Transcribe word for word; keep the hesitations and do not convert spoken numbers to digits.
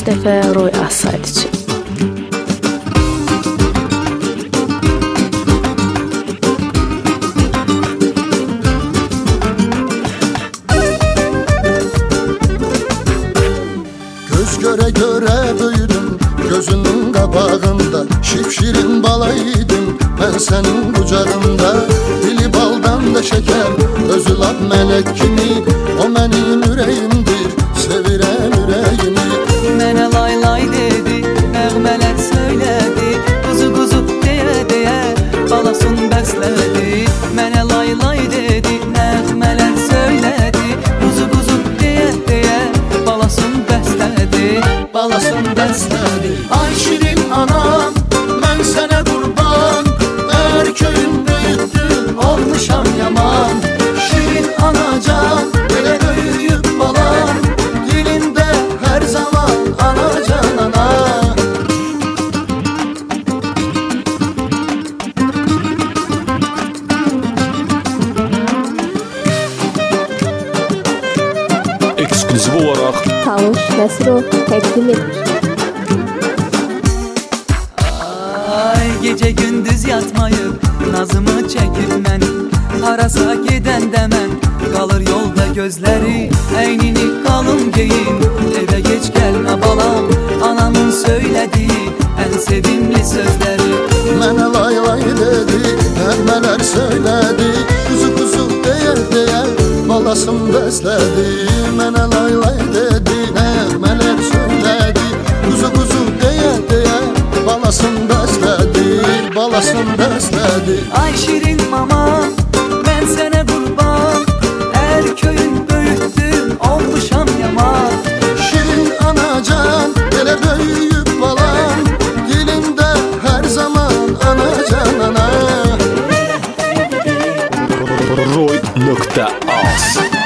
beş dəfə Roy Asayid üçün. Göz göre göre büyüdüm gözünün qabağında, şipşirin balaydım ben senin kucağında. Dili baldan da şeker, özü lap melek kimi, o benim ürəyimdir, sevirəm ürəyimi. Mənə lay lay dedi, nəğmələr söylədi, quzu quzu deyə deyə balasun bəslədi. Mənə lay lay dedi, nəğmələr söylədi, quzu quzu deyə deyə balasun bəslədi, balasun bəslədi. Ay şirin anam, mən sənə qurban, əgər köyün böyütdün, olmuşam yaman. Şirin anacan, elə böyüyüb balam, dilində hər zaman anacan ana. Ekskluziv olaraq Tavuş Nəsirov təqdim edir. Ay gecə gündüz yatmayıb nazımı çəkir məni, harasa gedəndə mən qalır yolda gözləri. Əynini qalın geyin, evə geç gəlmə balam, anamın söylədiyi ən sevimli sözləri. Mənə lay lay dedi, nəğmələr söylədi, quzu quzu deyə deyə balasın bəslədi. Mənə lay lay dedi, nəğmələr söylədi, quzu quzu deyə deyə balasın bəslədi, balasın bəslədi. Ay şirin mama, mən sənə qurban, hər köyün böyütdün, olmuşam yaman. Şirin anacan, elə böyüyüb balam, dilində hər zaman anacan ana. roy nokta az